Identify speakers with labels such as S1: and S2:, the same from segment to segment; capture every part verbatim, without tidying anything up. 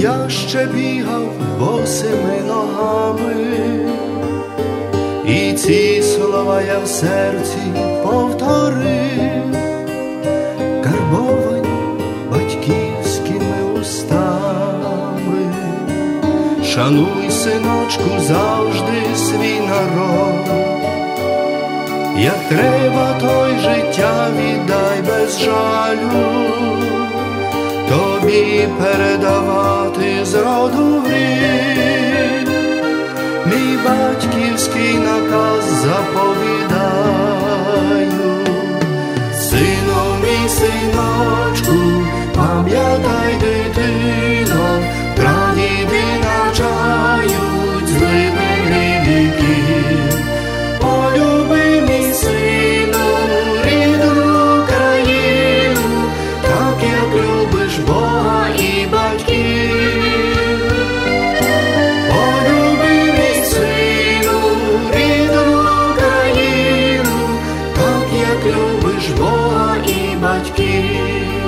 S1: я ще бігав босими ногами, і ці слова я в серці повторив, карбовані батьківськими устами. Шануй, синочку, завжди свій народ, як треба, той життя віддай без жалю, тобі передавати з роду в рід, мій батьківський наказ заповідаю. Сину мій, синочку, пам'ятай, дитино, прадіди навчають з глибини віків. Полюби, мій сину, рідну країну, так як любиш Бога і батьків. Полюби, мій сину, рідну країну, так як любиш Бога і батьків.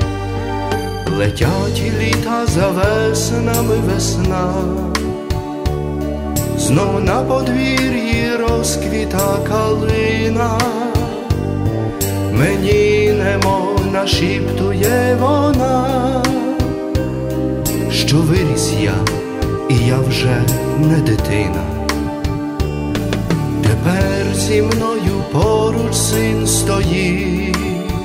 S1: Летять літа за веснами весна, знов на подвір'ї розквіта калина. Мені немов нашіптує вона, що виріс я, і я вже не дитина. Тепер зі мною поруч син стоїть,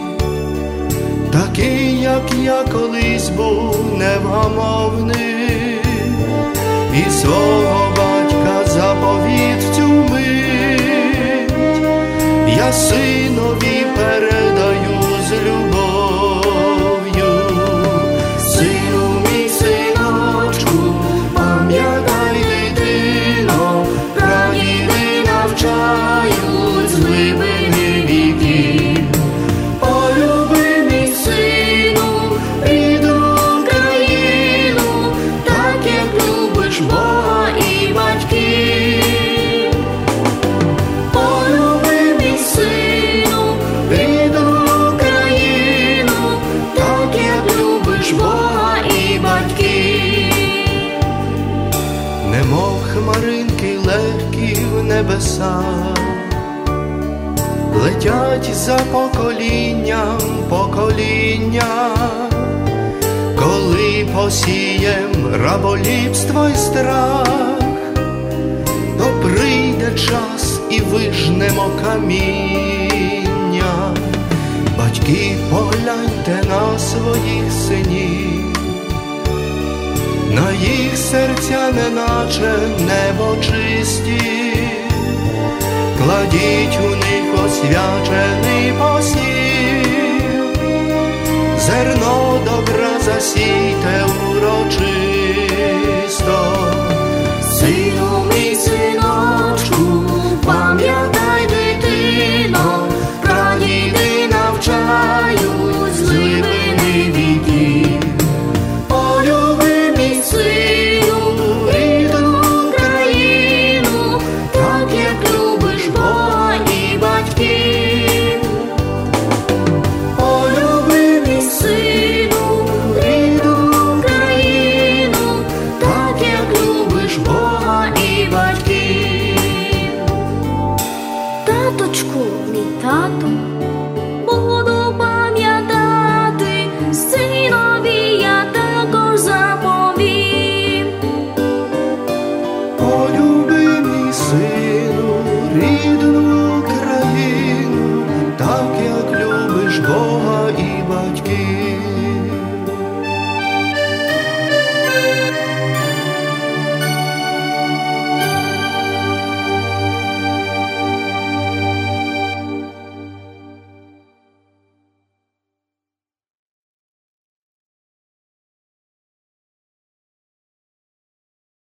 S1: такий, як я колись був, невгамовний, і свого батька заповіт в цю мить я синові передаю з любов'ю. Сину мій, синочку, пам'ятай, дитино, прадіди навчають з глибини віків. Полюби, мій сину, рідну країну, так як любиш Бога і батьків. Полюби, мій сину, рідну країну, так як любиш Бога і батьків. Немов хмаринки легкі в небесах, летять за поколінням покоління. Коли посієм раболіпство й страх, то прийде час і вижнемо каміння. Батьки, погляньте на своїх синів, на їх серця неначе небо чисті. Кладіть у них освячений посів, зерно добра засійте урочисто.